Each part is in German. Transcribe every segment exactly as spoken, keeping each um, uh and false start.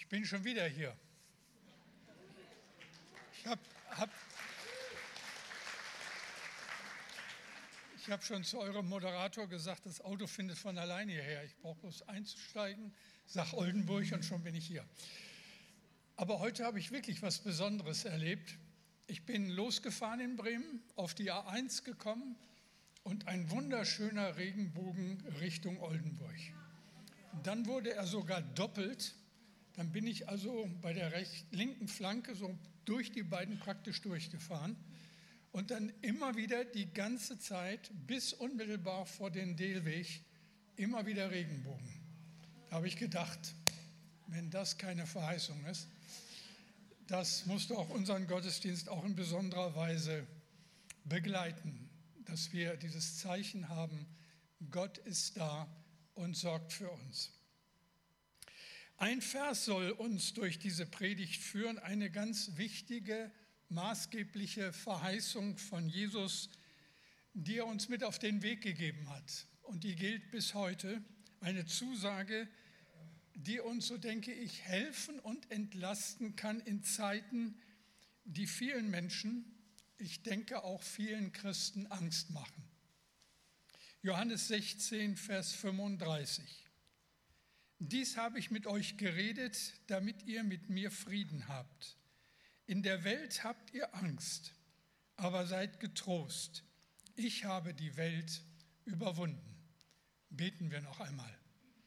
Ich bin schon wieder hier. Ich habe hab, ich hab schon zu eurem Moderator gesagt, das Auto findet von alleine hierher. Ich brauche bloß einzusteigen, sag Oldenburg und schon bin ich hier. Aber heute habe ich wirklich was Besonderes erlebt. Ich bin losgefahren in Bremen, auf die A eins gekommen und ein wunderschöner Regenbogen Richtung Oldenburg. Dann wurde er sogar doppelt. Dann bin ich also bei der rechten, linken Flanke so durch die beiden praktisch durchgefahren und dann immer wieder die ganze Zeit bis unmittelbar vor den Dehlweg immer wieder Regenbogen. Da habe ich gedacht, wenn das keine Verheißung ist, das musste auch unseren Gottesdienst auch in besonderer Weise begleiten, dass wir dieses Zeichen haben, Gott ist da und sorgt für uns. Ein Vers soll uns durch diese Predigt führen, eine ganz wichtige, maßgebliche Verheißung von Jesus, die er uns mit auf den Weg gegeben hat. Und die gilt bis heute, eine Zusage, die uns, so denke ich, helfen und entlasten kann in Zeiten, die vielen Menschen, ich denke auch vielen Christen, Angst machen. Johannes sechzehn, Vers fünfunddreißig. Dies habe ich mit euch geredet, damit ihr mit mir Frieden habt. In der Welt habt ihr Angst, aber seid getrost. Ich habe die Welt überwunden. Beten wir noch einmal.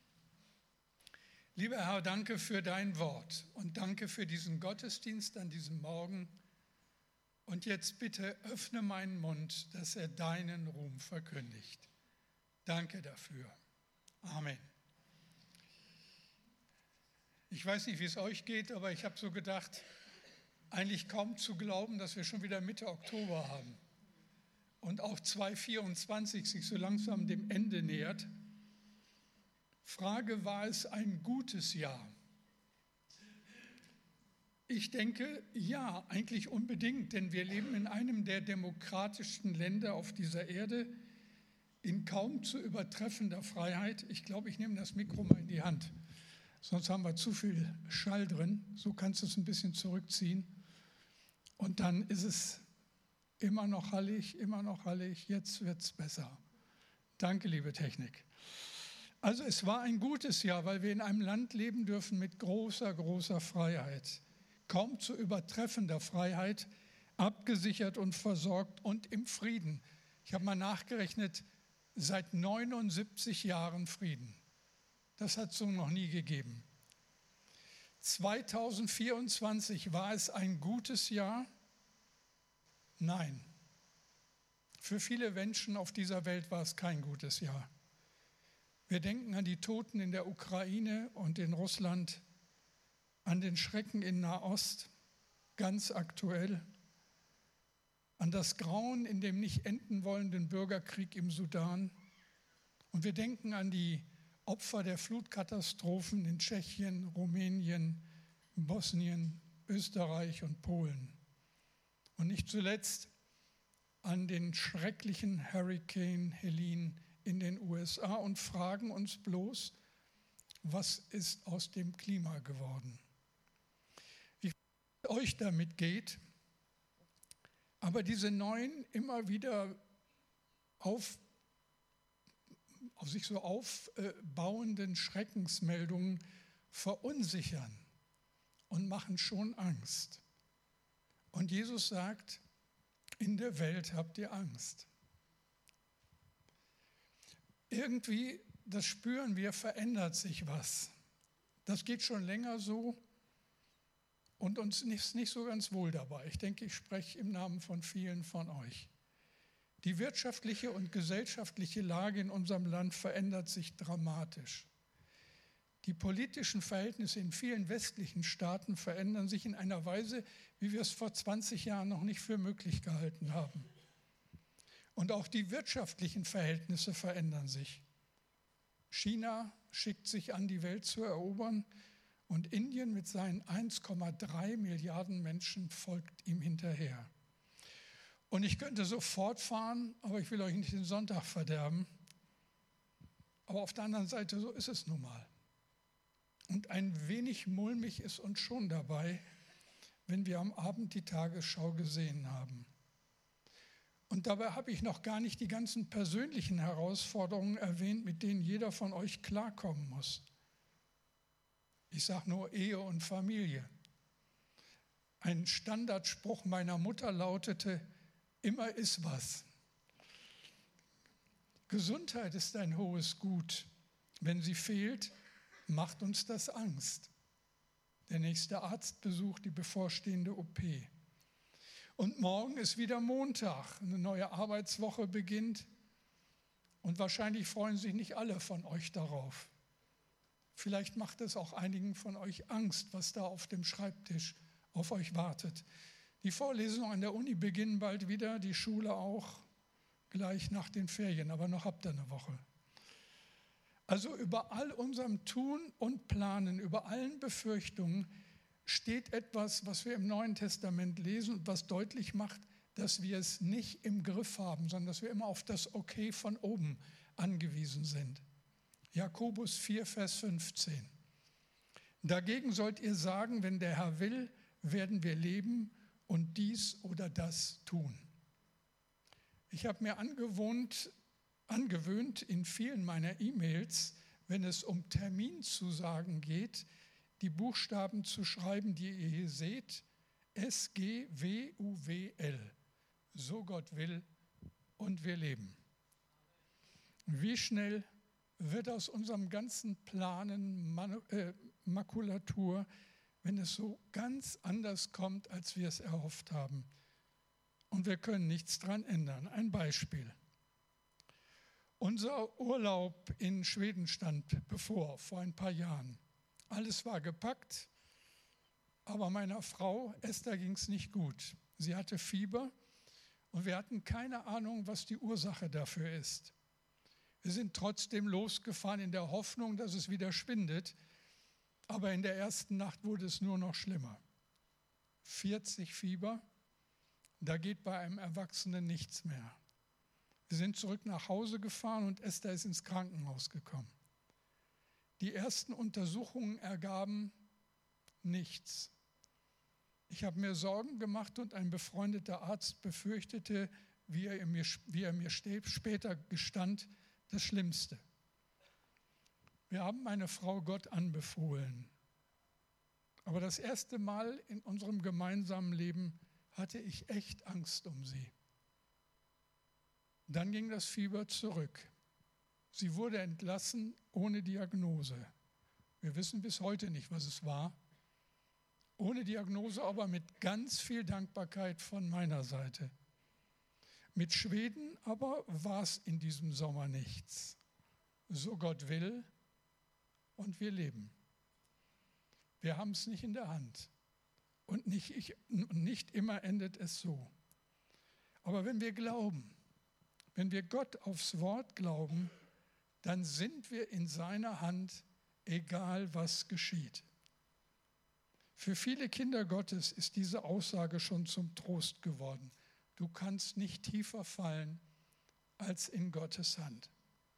Lieber Herr, danke für dein Wort und danke für diesen Gottesdienst an diesem Morgen. Und jetzt bitte öffne meinen Mund, dass er deinen Ruhm verkündigt. Danke dafür. Amen. Ich weiß nicht, wie es euch geht, aber ich habe so gedacht, eigentlich kaum zu glauben, dass wir schon wieder Mitte Oktober haben und auch zweitausendvierundzwanzig sich so langsam dem Ende nähert. Frage, war es ein gutes Jahr? Ich denke, ja, eigentlich unbedingt, denn wir leben in einem der demokratischsten Länder auf dieser Erde, in kaum zu übertreffender Freiheit. Ich glaube, ich nehme das Mikro mal in die Hand. Sonst haben wir zu viel Schall drin. So kannst du es ein bisschen zurückziehen. Und dann ist es immer noch hallig, immer noch hallig. Jetzt wird es besser. Danke, liebe Technik. Also es war ein gutes Jahr, weil wir in einem Land leben dürfen mit großer, großer Freiheit. Kaum zu übertreffender Freiheit, abgesichert und versorgt und im Frieden. Ich habe mal nachgerechnet, seit neunundsiebzig Jahren Frieden. Das hat es so noch nie gegeben. zweitausendvierundzwanzig, war es ein gutes Jahr? Nein. Für viele Menschen auf dieser Welt war es kein gutes Jahr. Wir denken an die Toten in der Ukraine und in Russland, an den Schrecken in Nahost, ganz aktuell, an das Grauen in dem nicht enden wollenden Bürgerkrieg im Sudan. Und wir denken an die Opfer der Flutkatastrophen in Tschechien, Rumänien, Bosnien, Österreich und Polen. Und nicht zuletzt an den schrecklichen Hurrikan Helene in den U S A und fragen uns bloß, was ist aus dem Klima geworden? Wie es euch damit geht, aber diese neuen, immer wieder auf auf sich so aufbauenden Schreckensmeldungen verunsichern und machen schon Angst. Und Jesus sagt, in der Welt habt ihr Angst. Irgendwie, das spüren wir, verändert sich was. Das geht schon länger so und uns ist nicht so ganz wohl dabei. Ich denke, ich spreche im Namen von vielen von euch. Die wirtschaftliche und gesellschaftliche Lage in unserem Land verändert sich dramatisch. Die politischen Verhältnisse in vielen westlichen Staaten verändern sich in einer Weise, wie wir es vor zwanzig Jahren noch nicht für möglich gehalten haben. Und auch die wirtschaftlichen Verhältnisse verändern sich. China schickt sich an, die Welt zu erobern, und Indien mit seinen eins Komma drei Milliarden Menschen folgt ihm hinterher. Und ich könnte so fortfahren, aber ich will euch nicht den Sonntag verderben. Aber auf der anderen Seite, so ist es nun mal. Und ein wenig mulmig ist uns schon dabei, wenn wir am Abend die Tagesschau gesehen haben. Und dabei habe ich noch gar nicht die ganzen persönlichen Herausforderungen erwähnt, mit denen jeder von euch klarkommen muss. Ich sage nur Ehe und Familie. Ein Standardspruch meiner Mutter lautete, immer ist was. Gesundheit ist ein hohes Gut. Wenn sie fehlt, macht uns das Angst. Der nächste Arztbesuch, die bevorstehende O P. Und morgen ist wieder Montag, eine neue Arbeitswoche beginnt. Und wahrscheinlich freuen sich nicht alle von euch darauf. Vielleicht macht es auch einigen von euch Angst, was da auf dem Schreibtisch auf euch wartet. Die Vorlesungen an der Uni beginnen bald wieder, die Schule auch gleich nach den Ferien, aber noch habt ihr eine Woche. Also über all unserem Tun und Planen, über allen Befürchtungen steht etwas, was wir im Neuen Testament lesen und was deutlich macht, dass wir es nicht im Griff haben, sondern dass wir immer auf das Okay von oben angewiesen sind. Jakobus vier, Vers fünfzehn. Dagegen sollt ihr sagen, wenn der Herr will, werden wir leben und dies oder das tun. Ich habe mir angewohnt, angewöhnt, in vielen meiner E-Mails, wenn es um Terminzusagen geht, die Buchstaben zu schreiben, die ihr hier seht, S G W U W L. So Gott will und wir leben. Wie schnell wird aus unserem ganzen Planen Manu- äh, Makulatur, wenn es so ganz anders kommt, als wir es erhofft haben. Und wir können nichts dran ändern. Ein Beispiel. Unser Urlaub in Schweden stand bevor, vor ein paar Jahren. Alles war gepackt, aber meiner Frau Esther ging es nicht gut. Sie hatte Fieber und wir hatten keine Ahnung, was die Ursache dafür ist. Wir sind trotzdem losgefahren in der Hoffnung, dass es wieder schwindet, aber in der ersten Nacht wurde es nur noch schlimmer. vierzig Fieber, da geht bei einem Erwachsenen nichts mehr. Wir sind zurück nach Hause gefahren und Esther ist ins Krankenhaus gekommen. Die ersten Untersuchungen ergaben nichts. Ich habe mir Sorgen gemacht und ein befreundeter Arzt befürchtete, wie er mir, wie er mir später gestand, das Schlimmste. Wir haben meine Frau Gott anbefohlen. Aber das erste Mal in unserem gemeinsamen Leben hatte ich echt Angst um sie. Dann ging das Fieber zurück. Sie wurde entlassen ohne Diagnose. Wir wissen bis heute nicht, was es war. Ohne Diagnose, aber mit ganz viel Dankbarkeit von meiner Seite. Mit Schweden aber war es in diesem Sommer nichts. So Gott will und wir leben. Wir haben es nicht in der Hand. Und nicht, ich, nicht immer endet es so. Aber wenn wir glauben, wenn wir Gott aufs Wort glauben, dann sind wir in seiner Hand, egal was geschieht. Für viele Kinder Gottes ist diese Aussage schon zum Trost geworden. Du kannst nicht tiefer fallen als in Gottes Hand.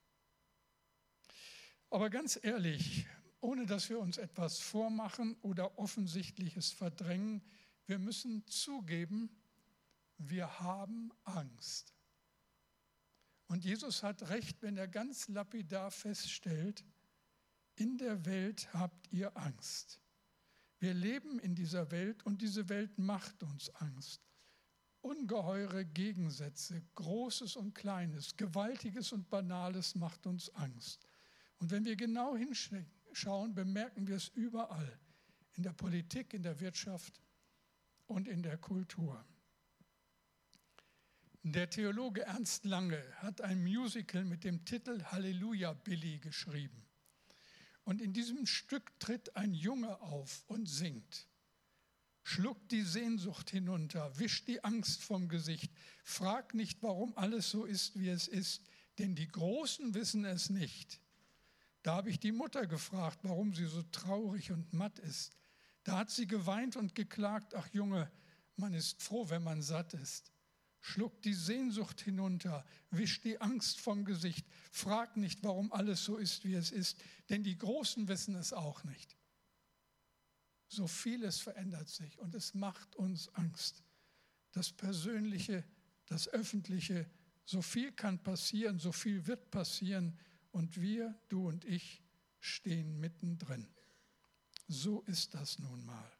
Aber ganz ehrlich, ohne dass wir uns etwas vormachen oder Offensichtliches verdrängen, wir müssen zugeben, wir haben Angst. Und Jesus hat recht, wenn er ganz lapidar feststellt, in der Welt habt ihr Angst. Wir leben in dieser Welt und diese Welt macht uns Angst. Ungeheure Gegensätze, Großes und Kleines, Gewaltiges und Banales macht uns Angst. Und wenn wir genau hinschauen, bemerken wir es überall, in der Politik, in der Wirtschaft und in der Kultur. Der Theologe Ernst Lange hat ein Musical mit dem Titel Halleluja Billy geschrieben. Und in diesem Stück tritt ein Junge auf und singt. Schluckt die Sehnsucht hinunter, wischt die Angst vom Gesicht, frag nicht, warum alles so ist, wie es ist, denn die Großen wissen es nicht. Da habe ich die Mutter gefragt, warum sie so traurig und matt ist. Da hat sie geweint und geklagt, ach Junge, man ist froh, wenn man satt ist. Schluck die Sehnsucht hinunter, wisch die Angst vom Gesicht, frag nicht, warum alles so ist, wie es ist, denn die Großen wissen es auch nicht. So vieles verändert sich und es macht uns Angst. Das Persönliche, das Öffentliche, so viel kann passieren, so viel wird passieren und wir, du und ich, stehen mittendrin. So ist das nun mal.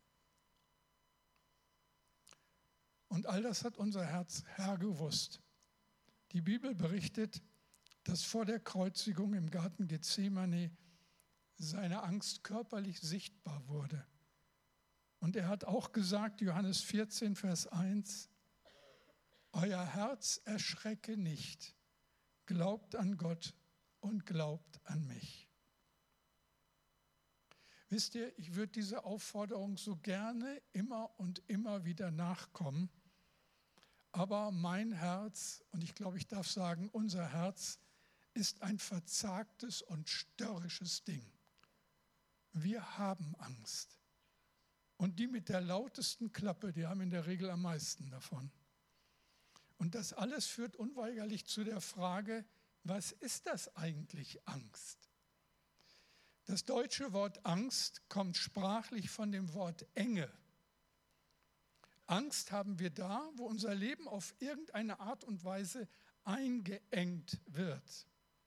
Und all das hat unser Herz Herr gewusst. Die Bibel berichtet, dass vor der Kreuzigung im Garten Gethsemane seine Angst körperlich sichtbar wurde. Und er hat auch gesagt, Johannes vierzehn, Vers eins, euer Herz erschrecke nicht, glaubt an Gott und glaubt an mich. Wisst ihr, ich würde dieser Aufforderung so gerne immer und immer wieder nachkommen, aber mein Herz, und ich glaube, ich darf sagen, unser Herz, ist ein verzagtes und störrisches Ding. Wir haben Angst. Und die mit der lautesten Klappe, die haben in der Regel am meisten davon. Und das alles führt unweigerlich zu der Frage, was ist das eigentlich Angst? Das deutsche Wort Angst kommt sprachlich von dem Wort Enge. Angst haben wir da, wo unser Leben auf irgendeine Art und Weise eingeengt wird.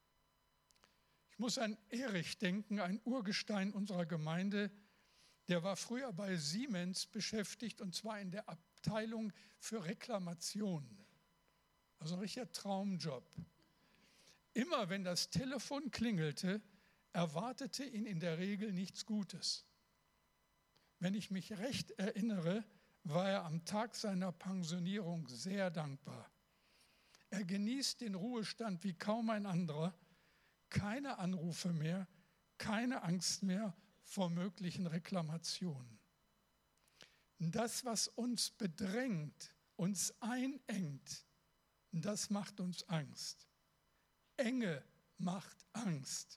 Ich muss an Erich denken, ein Urgestein unserer Gemeinde. Der war früher bei Siemens beschäftigt und zwar in der Abteilung für Reklamationen. Also ein richtiger Traumjob. Immer wenn das Telefon klingelte, erwartete ihn in der Regel nichts Gutes. Wenn ich mich recht erinnere, war er am Tag seiner Pensionierung sehr dankbar. Er genießt den Ruhestand wie kaum ein anderer. Keine Anrufe mehr, keine Angst mehr vor möglichen Reklamationen. Das, was uns bedrängt, uns einengt, das macht uns Angst. Enge macht Angst.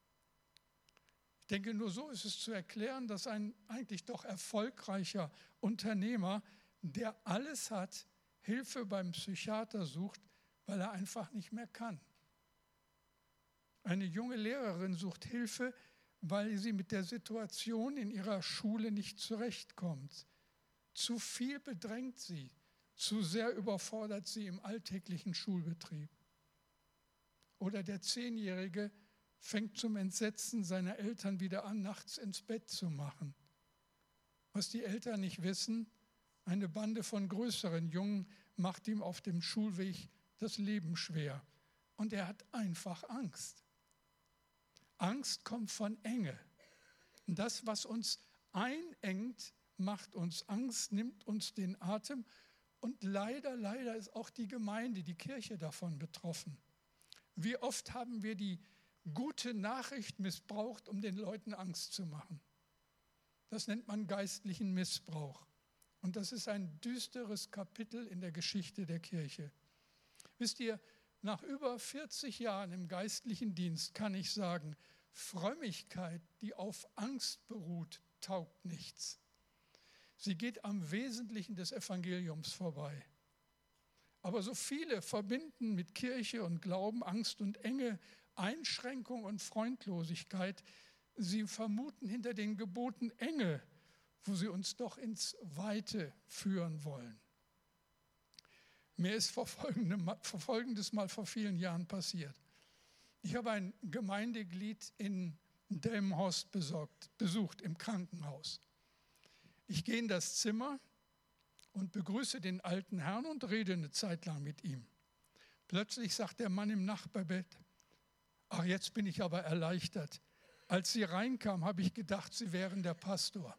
Ich denke, nur so ist es zu erklären, dass ein eigentlich doch erfolgreicher Unternehmer, der alles hat, Hilfe beim Psychiater sucht, weil er einfach nicht mehr kann. Eine junge Lehrerin sucht Hilfe, weil sie mit der Situation in ihrer Schule nicht zurechtkommt. Zu viel bedrängt sie, zu sehr überfordert sie im alltäglichen Schulbetrieb. Oder der Zehnjährige fängt zum Entsetzen seiner Eltern wieder an, nachts ins Bett zu machen. Was die Eltern nicht wissen, eine Bande von größeren Jungen macht ihm auf dem Schulweg das Leben schwer. Und er hat einfach Angst. Angst kommt von Enge. Und das, was uns einengt, macht uns Angst, nimmt uns den Atem. Und leider, leider ist auch die Gemeinde, die Kirche davon betroffen. Wie oft haben wir die gute Nachricht missbraucht, um den Leuten Angst zu machen? Das nennt man geistlichen Missbrauch. Und das ist ein düsteres Kapitel in der Geschichte der Kirche. Wisst ihr, nach über vierzig Jahren im geistlichen Dienst kann ich sagen, Frömmigkeit, die auf Angst beruht, taugt nichts. Sie geht am Wesentlichen des Evangeliums vorbei. Aber so viele verbinden mit Kirche und Glauben Angst und Enge, Einschränkung und Freundlosigkeit. Sie vermuten hinter den Geboten Enge, wo sie uns doch ins Weite führen wollen. Mir ist Folgendes mal vor vielen Jahren passiert. Ich habe ein Gemeindeglied in Delmenhorst besorgt, besucht im Krankenhaus. Ich gehe in das Zimmer und begrüße den alten Herrn und rede eine Zeit lang mit ihm. Plötzlich sagt der Mann im Nachbarbett, ach, jetzt bin ich aber erleichtert. Als Sie reinkamen, habe ich gedacht, Sie wären der Pastor.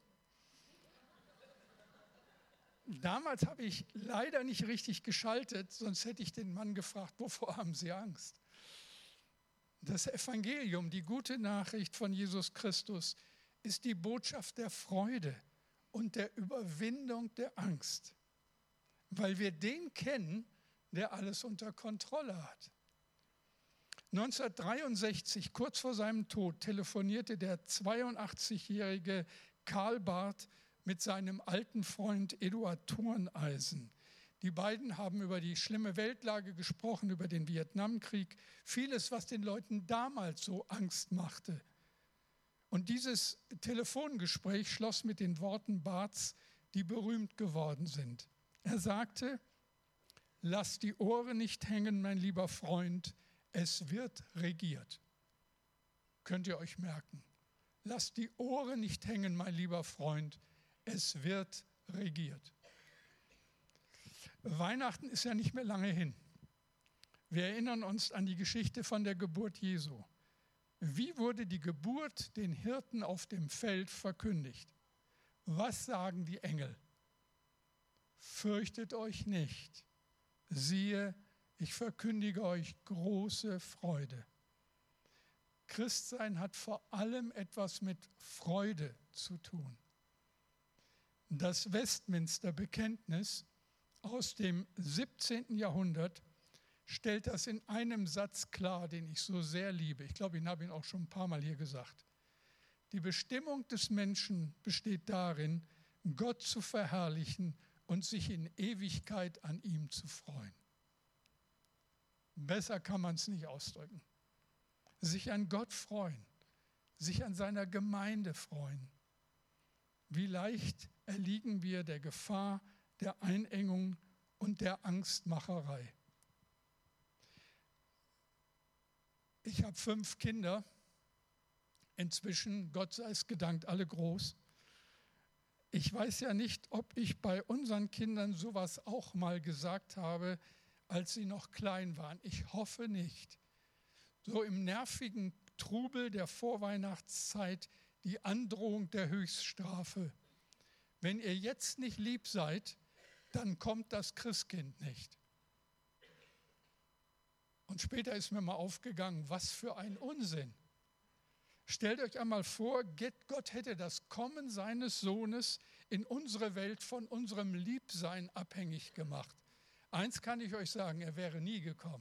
Damals habe ich leider nicht richtig geschaltet, sonst hätte ich den Mann gefragt, wovor haben Sie Angst? Das Evangelium, die gute Nachricht von Jesus Christus, ist die Botschaft der Freude und der Überwindung der Angst, weil wir den kennen, der alles unter Kontrolle hat. neunzehnhundertdreiundsechzig, kurz vor seinem Tod, telefonierte der zweiundachtzigjährige Karl Barth mit seinem alten Freund Eduard Thurneisen. Die beiden haben über die schlimme Weltlage gesprochen, über den Vietnamkrieg, vieles, was den Leuten damals so Angst machte. Und dieses Telefongespräch schloss mit den Worten Barths, die berühmt geworden sind. Er sagte: Lass die Ohren nicht hängen, mein lieber Freund, es wird regiert. Könnt ihr euch merken. Lass die Ohren nicht hängen, mein lieber Freund, es wird regiert. Weihnachten ist ja nicht mehr lange hin. Wir erinnern uns an die Geschichte von der Geburt Jesu. Wie wurde die Geburt den Hirten auf dem Feld verkündigt? Was sagen die Engel? Fürchtet euch nicht. Siehe, ich verkündige euch große Freude. Christsein hat vor allem etwas mit Freude zu tun. Das Westminster-Bekenntnis aus dem siebzehnten Jahrhundert stellt das in einem Satz klar, den ich so sehr liebe. Ich glaube, ich habe ihn auch schon ein paar Mal hier gesagt. Die Bestimmung des Menschen besteht darin, Gott zu verherrlichen und sich in Ewigkeit an ihm zu freuen. Besser kann man es nicht ausdrücken. Sich an Gott freuen, sich an seiner Gemeinde freuen. Wie leicht erliegen wir der Gefahr der Einengung und der Angstmacherei. Ich habe fünf Kinder, inzwischen, Gott sei es gedankt, alle groß. Ich weiß ja nicht, ob ich bei unseren Kindern sowas auch mal gesagt habe, als sie noch klein waren. Ich hoffe nicht. So im nervigen Trubel der Vorweihnachtszeit die Androhung der Höchststrafe. Wenn ihr jetzt nicht lieb seid, dann kommt das Christkind nicht. Und später ist mir mal aufgegangen, was für ein Unsinn. Stellt euch einmal vor, Gott hätte das Kommen seines Sohnes in unsere Welt von unserem Liebsein abhängig gemacht. Eins kann ich euch sagen, er wäre nie gekommen.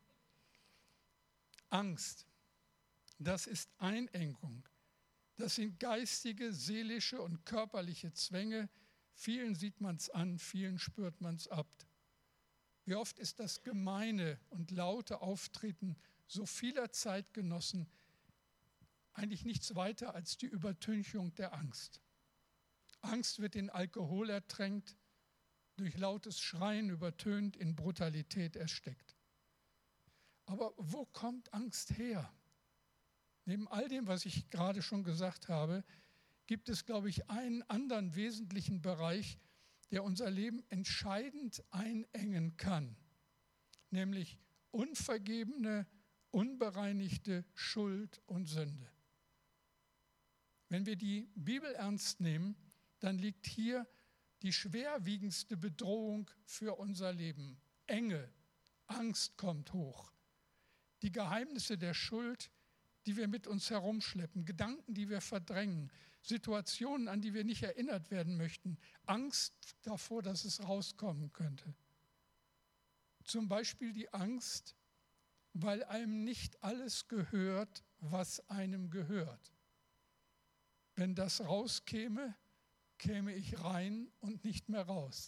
Angst, das ist Einengung. Das sind geistige, seelische und körperliche Zwänge. Vielen sieht man es an, vielen spürt man es ab. Wie oft ist das gemeine und laute Auftreten so vieler Zeitgenossen eigentlich nichts weiter als die Übertünchung der Angst. Angst wird in Alkohol ertränkt, durch lautes Schreien übertönt, in Brutalität erstickt. Aber wo kommt Angst her? Neben all dem, was ich gerade schon gesagt habe, gibt es, glaube ich, einen anderen wesentlichen Bereich, der unser Leben entscheidend einengen kann, nämlich unvergebene, unbereinigte Schuld und Sünde. Wenn wir die Bibel ernst nehmen, dann liegt hier die schwerwiegendste Bedrohung für unser Leben. Enge, Angst kommt hoch. Die Geheimnisse der Schuld, die wir mit uns herumschleppen, Gedanken, die wir verdrängen, Situationen, an die wir nicht erinnert werden möchten, Angst davor, dass es rauskommen könnte. Zum Beispiel die Angst, weil einem nicht alles gehört, was einem gehört. Wenn das rauskäme, käme ich rein und nicht mehr raus.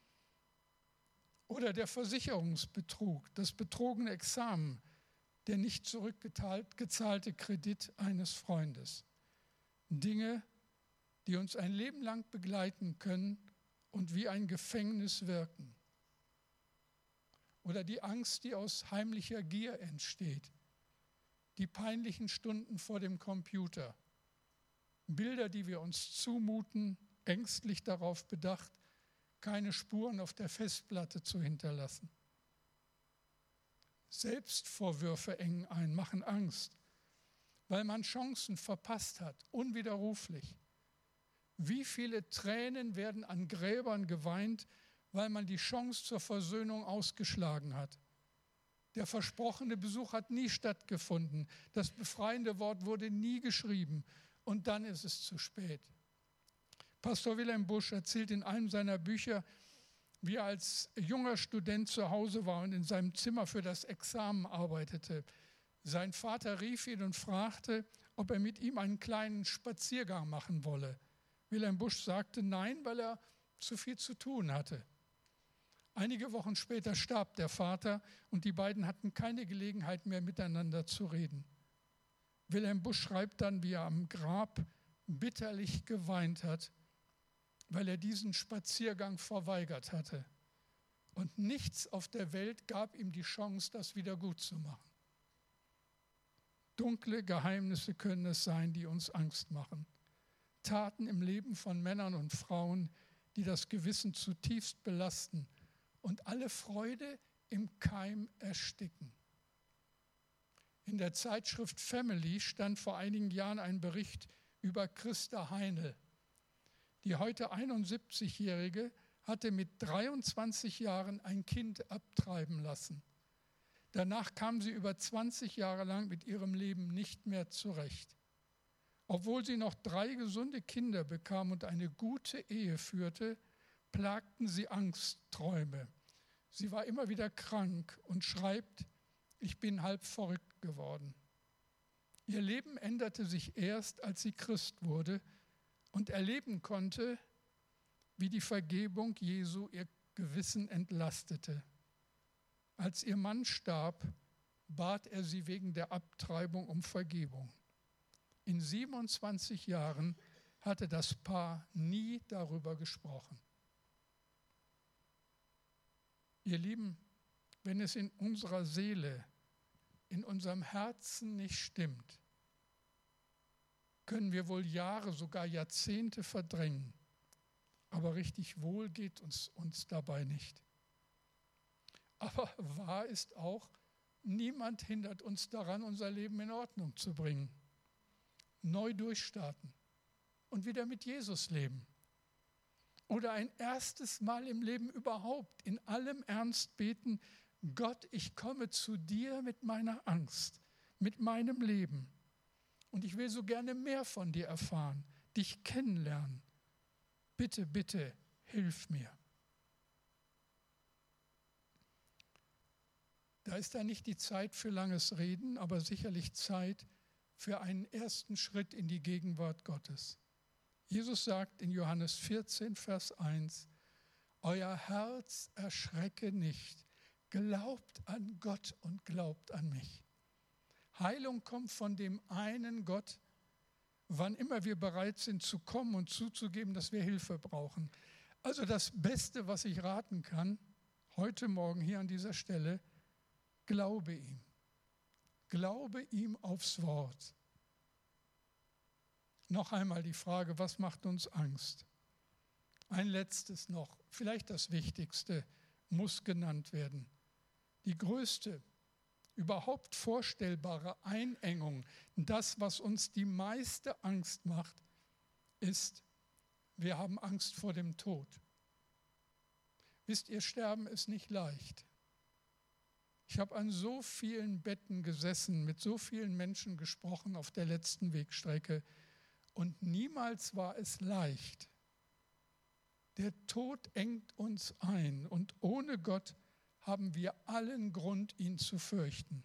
Oder der Versicherungsbetrug, das betrogene Examen, der nicht zurückgezahlte Kredit eines Freundes. Dinge, die uns ein Leben lang begleiten können und wie ein Gefängnis wirken. Oder die Angst, die aus heimlicher Gier entsteht. Die peinlichen Stunden vor dem Computer. Bilder, die wir uns zumuten, ängstlich darauf bedacht, keine Spuren auf der Festplatte zu hinterlassen. Selbstvorwürfe engen ein, machen Angst, weil man Chancen verpasst hat, unwiderruflich. Wie viele Tränen werden an Gräbern geweint, weil man die Chance zur Versöhnung ausgeschlagen hat. Der versprochene Besuch hat nie stattgefunden, das befreiende Wort wurde nie geschrieben und dann ist es zu spät. Pastor Wilhelm Busch erzählt in einem seiner Bücher, wie er als junger Student zu Hause war und in seinem Zimmer für das Examen arbeitete. Sein Vater rief ihn und fragte, ob er mit ihm einen kleinen Spaziergang machen wolle. Wilhelm Busch sagte nein, weil er zu viel zu tun hatte. Einige Wochen später starb der Vater und die beiden hatten keine Gelegenheit mehr miteinander zu reden. Wilhelm Busch schreibt dann, wie er am Grab bitterlich geweint hat, weil er diesen Spaziergang verweigert hatte. Und nichts auf der Welt gab ihm die Chance, das wieder gut zu machen. Dunkle Geheimnisse können es sein, die uns Angst machen. Taten im Leben von Männern und Frauen, die das Gewissen zutiefst belasten und alle Freude im Keim ersticken. In der Zeitschrift Family stand vor einigen Jahren ein Bericht über Christa Heinl. Die heute einundsiebzigjährige hatte mit dreiundzwanzig Jahren ein Kind abtreiben lassen. Danach kam sie über zwanzig Jahre lang mit ihrem Leben nicht mehr zurecht. Obwohl sie noch drei gesunde Kinder bekam und eine gute Ehe führte, plagten sie Angstträume. Sie war immer wieder krank und schreibt, ich bin halb verrückt geworden. Ihr Leben änderte sich erst, als sie Christ wurde und erleben konnte, wie die Vergebung Jesu ihr Gewissen entlastete. Als ihr Mann starb, bat er sie wegen der Abtreibung um Vergebung. In siebenundzwanzig Jahren hatte das Paar nie darüber gesprochen. Ihr Lieben, wenn es in unserer Seele, in unserem Herzen nicht stimmt, können wir wohl Jahre, sogar Jahrzehnte verdrängen, aber richtig wohl geht uns, uns dabei nicht. Aber wahr ist auch, niemand hindert uns daran, unser Leben in Ordnung zu bringen. Neu durchstarten und wieder mit Jesus leben. Oder ein erstes Mal im Leben überhaupt in allem Ernst beten, Gott, ich komme zu dir mit meiner Angst, mit meinem Leben. Und ich will so gerne mehr von dir erfahren, dich kennenlernen. Bitte, bitte, hilf mir. Da ist da nicht die Zeit für langes Reden, aber sicherlich Zeit für einen ersten Schritt in die Gegenwart Gottes. Jesus sagt in Johannes vierzehn, Vers eins, euer Herz erschrecke nicht, glaubt an Gott und glaubt an mich. Heilung kommt von dem einen Gott, wann immer wir bereit sind zu kommen und zuzugeben, dass wir Hilfe brauchen. Also das Beste, was ich raten kann, heute Morgen hier an dieser Stelle, glaube ihm. Glaube ihm aufs Wort. Noch einmal die Frage, was macht uns Angst? Ein letztes noch, vielleicht das Wichtigste, muss genannt werden. Die größte, überhaupt vorstellbare Einengung, das, was uns die meiste Angst macht, ist, wir haben Angst vor dem Tod. Wisst ihr, Sterben ist nicht leicht. Ich habe an so vielen Betten gesessen, mit so vielen Menschen gesprochen auf der letzten Wegstrecke und niemals war es leicht. Der Tod engt uns ein und ohne Gott haben wir allen Grund, ihn zu fürchten.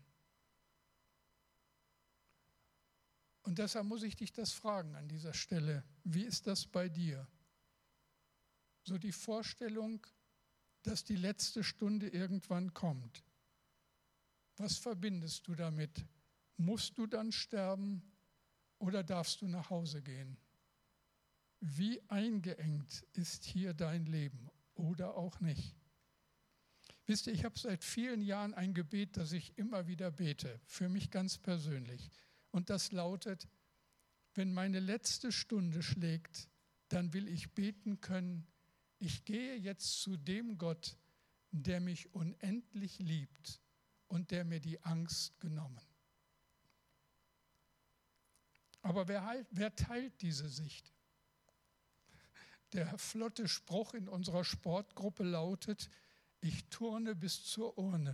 Und deshalb muss ich dich das fragen an dieser Stelle. Wie ist das bei dir? So die Vorstellung, dass die letzte Stunde irgendwann kommt. Was verbindest du damit? Musst du dann sterben oder darfst du nach Hause gehen? Wie eingeengt ist hier dein Leben oder auch nicht? Wisst ihr, ich habe seit vielen Jahren ein Gebet, das ich immer wieder bete, für mich ganz persönlich. Und das lautet, wenn meine letzte Stunde schlägt, dann will ich beten können, ich gehe jetzt zu dem Gott, der mich unendlich liebt und der mir die Angst genommen. Aber wer, halt, wer teilt diese Sicht? Der flotte Spruch in unserer Sportgruppe lautet, ich turne bis zur Urne.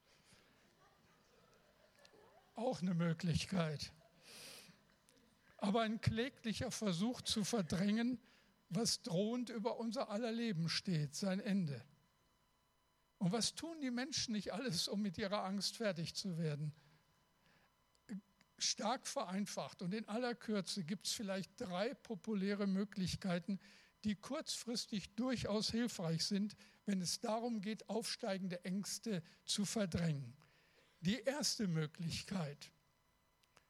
Auch eine Möglichkeit. Aber ein kläglicher Versuch zu verdrängen, was drohend über unser aller Leben steht, sein Ende. Und was tun die Menschen nicht alles, um mit ihrer Angst fertig zu werden? Stark vereinfacht und in aller Kürze gibt es vielleicht drei populäre Möglichkeiten, die kurzfristig durchaus hilfreich sind, wenn es darum geht, aufsteigende Ängste zu verdrängen. Die erste Möglichkeit,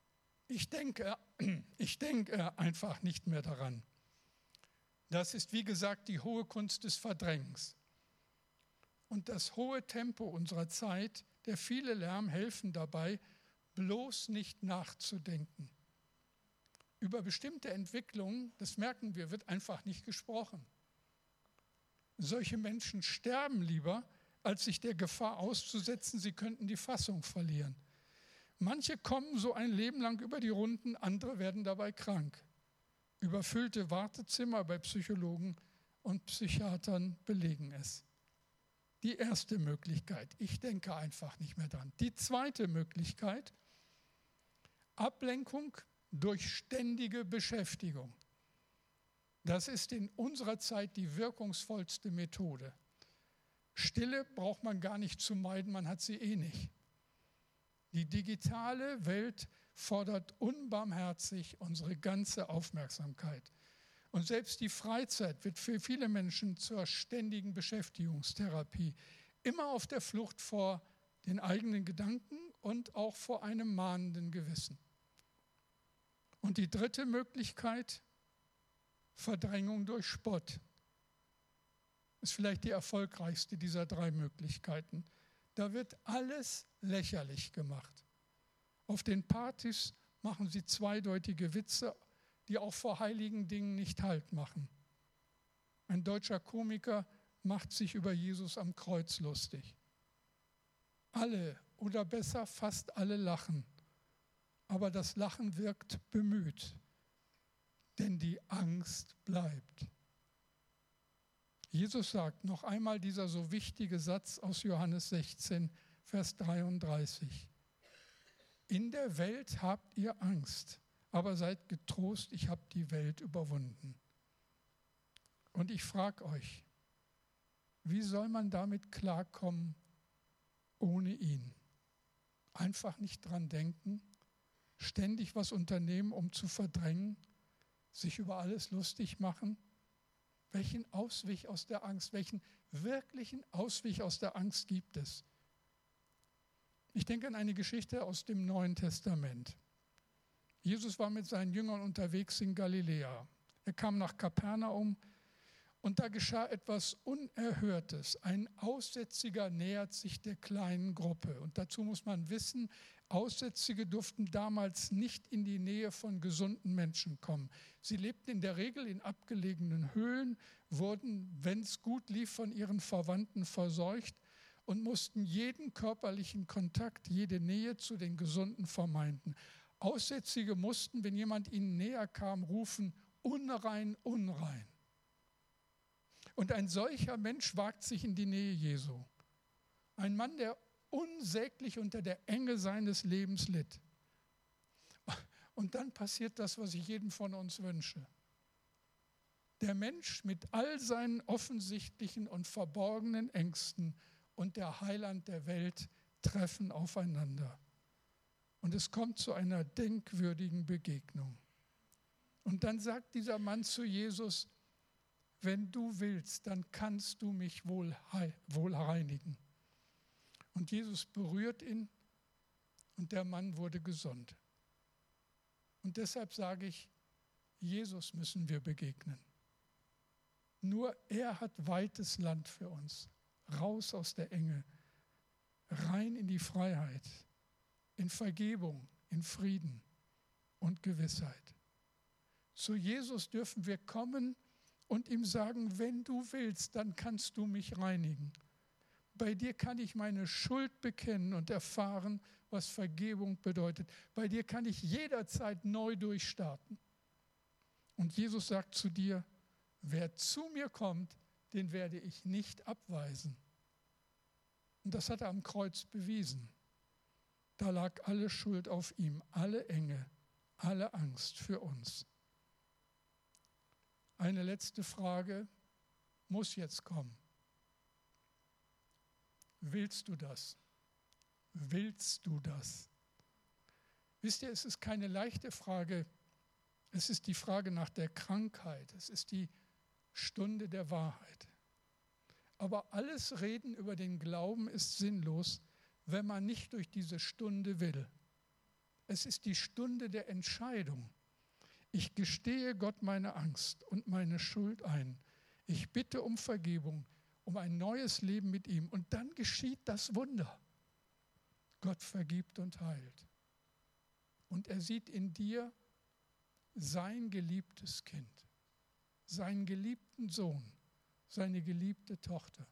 Ich denke, ich denke einfach nicht mehr daran. Das ist, wie gesagt, die hohe Kunst des Verdrängens. Und das hohe Tempo unserer Zeit, der viele Lärm, helfen dabei, bloß nicht nachzudenken. Über bestimmte Entwicklungen, das merken wir, wird einfach nicht gesprochen. Solche Menschen sterben lieber, als sich der Gefahr auszusetzen, sie könnten die Fassung verlieren. Manche kommen so ein Leben lang über die Runden, andere werden dabei krank. Überfüllte Wartezimmer bei Psychologen und Psychiatern belegen es. Die erste Möglichkeit, ich denke einfach nicht mehr dran. Die zweite Möglichkeit, Ablenkung durch ständige Beschäftigung. Das ist in unserer Zeit die wirkungsvollste Methode. Stille braucht man gar nicht zu meiden, man hat sie eh nicht. Die digitale Welt fordert unbarmherzig unsere ganze Aufmerksamkeit. Und selbst die Freizeit wird für viele Menschen zur ständigen Beschäftigungstherapie. Immer auf der Flucht vor den eigenen Gedanken und auch vor einem mahnenden Gewissen. Und die dritte Möglichkeit, Verdrängung durch Spott, ist vielleicht die erfolgreichste dieser drei Möglichkeiten. Da wird alles lächerlich gemacht. Auf den Partys machen sie zweideutige Witze, die auch vor heiligen Dingen nicht Halt machen. Ein deutscher Komiker macht sich über Jesus am Kreuz lustig. Alle oder besser fast alle lachen, aber das Lachen wirkt bemüht, denn die Angst bleibt. Jesus sagt noch einmal dieser so wichtige Satz aus Johannes sechzehn, Vers dreiunddreißig. In der Welt habt ihr Angst, aber seid getrost, ich habe die Welt überwunden. Und ich frage euch, wie soll man damit klarkommen ohne ihn? Einfach nicht dran denken, ständig was unternehmen, um zu verdrängen, sich über alles lustig machen? Welchen Ausweg aus der Angst, welchen wirklichen Ausweg aus der Angst gibt es? Ich denke an eine Geschichte aus dem Neuen Testament. Jesus war mit seinen Jüngern unterwegs in Galiläa. Er kam nach Kapernaum und da geschah etwas Unerhörtes. Ein Aussätziger nähert sich der kleinen Gruppe. Und dazu muss man wissen, Aussätzige durften damals nicht in die Nähe von gesunden Menschen kommen. Sie lebten in der Regel in abgelegenen Höhlen, wurden, wenn es gut lief, von ihren Verwandten versorgt und mussten jeden körperlichen Kontakt, jede Nähe zu den Gesunden vermeiden. Aussätzige mussten, wenn jemand ihnen näher kam, rufen, unrein, unrein. Und ein solcher Mensch wagt sich in die Nähe Jesu. Ein Mann, der unsäglich unter der Enge seines Lebens litt. Und dann passiert das, was ich jedem von uns wünsche. Der Mensch mit all seinen offensichtlichen und verborgenen Ängsten und der Heiland der Welt treffen aufeinander. Und es kommt zu einer denkwürdigen Begegnung. Und dann sagt dieser Mann zu Jesus, wenn du willst, dann kannst du mich wohl, wohl reinigen. Und Jesus berührt ihn und der Mann wurde gesund. Und deshalb sage ich, Jesus müssen wir begegnen. Nur er hat weites Land für uns, raus aus der Enge, rein in die Freiheit, in Vergebung, in Frieden und Gewissheit. Zu Jesus dürfen wir kommen und ihm sagen, wenn du willst, dann kannst du mich reinigen. Bei dir kann ich meine Schuld bekennen und erfahren, was Vergebung bedeutet. Bei dir kann ich jederzeit neu durchstarten. Und Jesus sagt zu dir, wer zu mir kommt, den werde ich nicht abweisen. Und das hat er am Kreuz bewiesen. Da lag alle Schuld auf ihm, alle Enge, alle Angst für uns. Eine letzte Frage muss jetzt kommen. Willst du das? Willst du das? Wisst ihr, es ist keine leichte Frage. Es ist die Frage nach der Krankheit. Es ist die Stunde der Wahrheit. Aber alles Reden über den Glauben ist sinnlos, wenn man nicht durch diese Stunde will. Es ist die Stunde der Entscheidung. Ich gestehe Gott meine Angst und meine Schuld ein. Ich bitte um Vergebung, um ein neues Leben mit ihm. Und dann geschieht das Wunder. Gott vergibt und heilt. Und er sieht in dir sein geliebtes Kind, seinen geliebten Sohn, seine geliebte Tochter.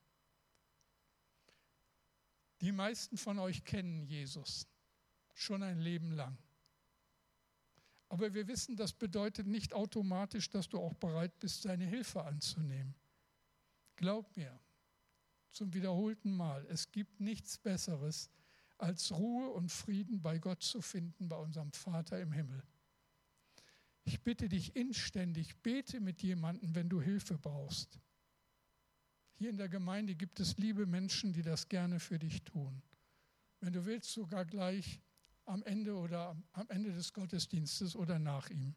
Die meisten von euch kennen Jesus schon ein Leben lang. Aber wir wissen, das bedeutet nicht automatisch, dass du auch bereit bist, seine Hilfe anzunehmen. Glaub mir, zum wiederholten Mal, es gibt nichts Besseres, als Ruhe und Frieden bei Gott zu finden, bei unserem Vater im Himmel. Ich bitte dich inständig, bete mit jemandem, wenn du Hilfe brauchst. Hier in der Gemeinde gibt es liebe Menschen, die das gerne für dich tun. Wenn du willst, sogar gleich am Ende oder am Ende des Gottesdienstes oder nach ihm.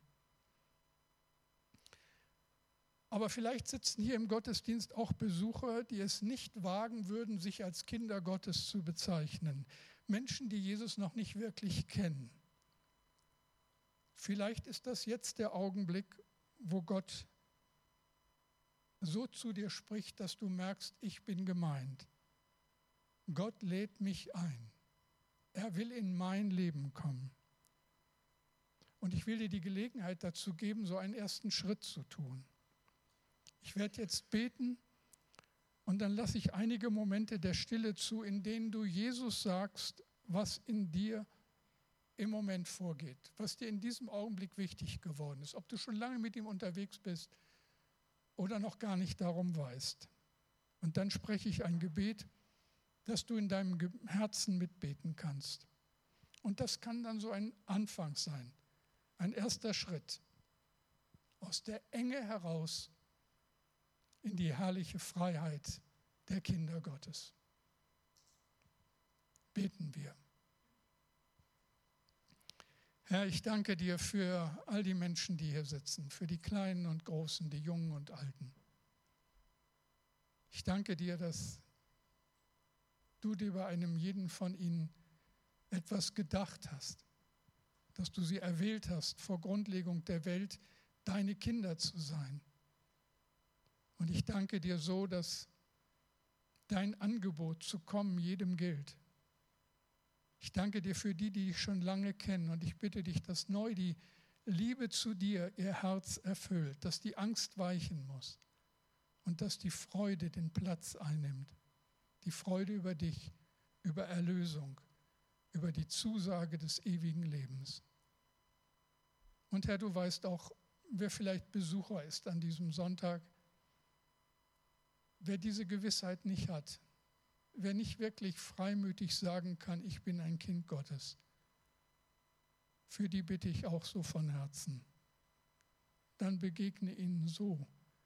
Aber vielleicht sitzen hier im Gottesdienst auch Besucher, die es nicht wagen würden, sich als Kinder Gottes zu bezeichnen. Menschen, die Jesus noch nicht wirklich kennen. Vielleicht ist das jetzt der Augenblick, wo Gott so zu dir spricht, dass du merkst, ich bin gemeint. Gott lädt mich ein. Er will in mein Leben kommen. Und ich will dir die Gelegenheit dazu geben, so einen ersten Schritt zu tun. Ich werde jetzt beten und dann lasse ich einige Momente der Stille zu, in denen du Jesus sagst, was in dir im Moment vorgeht, was dir in diesem Augenblick wichtig geworden ist, ob du schon lange mit ihm unterwegs bist oder noch gar nicht darum weißt. Und dann spreche ich ein Gebet, das du in deinem Herzen mitbeten kannst. Und das kann dann so ein Anfang sein, ein erster Schritt aus der Enge heraus in die herrliche Freiheit der Kinder Gottes. Beten wir. Herr, ich danke dir für all die Menschen, die hier sitzen, für die Kleinen und Großen, die Jungen und Alten. Ich danke dir, dass du dir bei einem jeden von ihnen etwas gedacht hast, dass du sie erwählt hast, vor Grundlegung der Welt deine Kinder zu sein. Und ich danke dir so, dass dein Angebot zu kommen jedem gilt. Ich danke dir für die, die dich schon lange kennen, und ich bitte dich, dass neu die Liebe zu dir ihr Herz erfüllt, dass die Angst weichen muss und dass die Freude den Platz einnimmt. Die Freude über dich, über Erlösung, über die Zusage des ewigen Lebens. Und Herr, du weißt auch, wer vielleicht Besucher ist an diesem Sonntag, wer diese Gewissheit nicht hat, wer nicht wirklich freimütig sagen kann, ich bin ein Kind Gottes, für die bitte ich auch so von Herzen. Dann begegne ihnen so,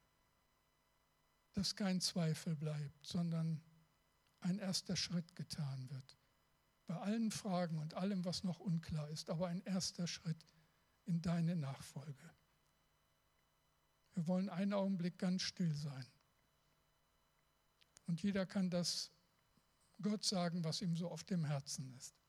dass kein Zweifel bleibt, sondern ein erster Schritt getan wird. Bei allen Fragen und allem, was noch unklar ist, aber ein erster Schritt in deine Nachfolge. Wir wollen einen Augenblick ganz still sein. Und jeder kann das Gott sagen, was ihm so auf dem Herzen ist.